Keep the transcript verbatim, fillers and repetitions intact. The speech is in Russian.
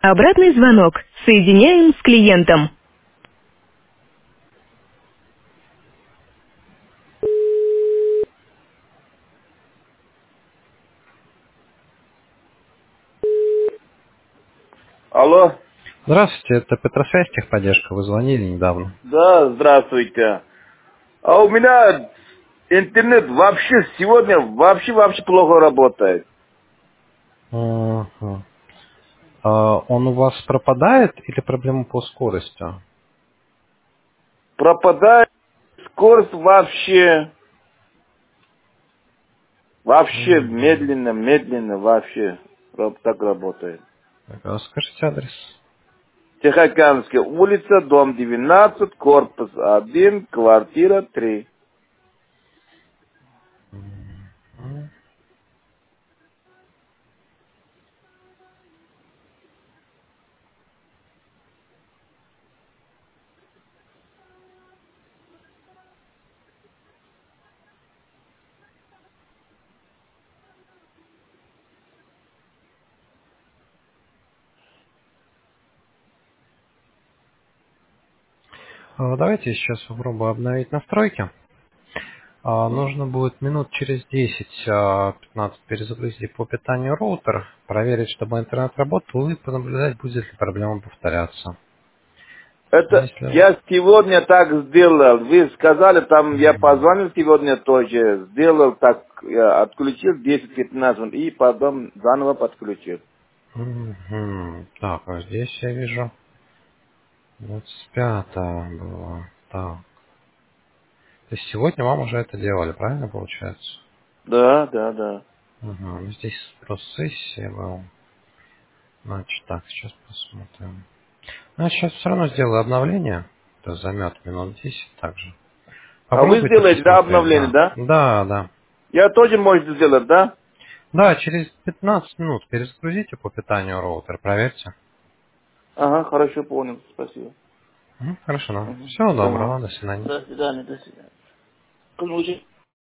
Обратный звонок. Соединяем с клиентом. Алло. Здравствуйте, это Петросвязь, техподдержка. Вы звонили недавно. Да, здравствуйте. А у меня интернет вообще сегодня вообще вообще плохо работает. Мгм. А он у вас пропадает или проблема по скорости? Пропадает скорость вообще, вообще Мгм. медленно, медленно вообще раб- так работает. Так, а скажите адрес. Тихоокеанская улица, дом девятнадцать, корпус один, квартира три. Мгм. А, Давайте сейчас попробую обновить настройки. А, М. Нужно будет минут через десять-пятнадцать перезагрузить по питанию роутер, проверить, чтобы интернет работал, и понаблюдать, будет ли проблема повторяться. Это Если... я сегодня так сделал. Вы сказали, там я Мгм. позвонил сегодня тоже. Сделал так, я отключил десять-пятнадцать минут и потом заново подключил. Мгм. Так, а здесь я вижу двадцать пятое было. Так. То есть сегодня вам уже это делали, правильно получается? Да, да, да. Угу. Ну, здесь просто сессия была. Значит, так, сейчас посмотрим. Ну, сейчас все равно сделаю обновление. Это займет минут десять также. А вы Попробуйте сделаете, да, посмотреть, обновление, да. да? Да, да. Я тоже можете сделать, да? Да, через пятнадцать минут перезагрузите по питанию роутер, проверьте. Ага, хорошо, понял. Спасибо. Мгм, хорошо, ну. Мгм. Всего доброго, Ага. до свидания. До свидания, до свидания. Как звучит?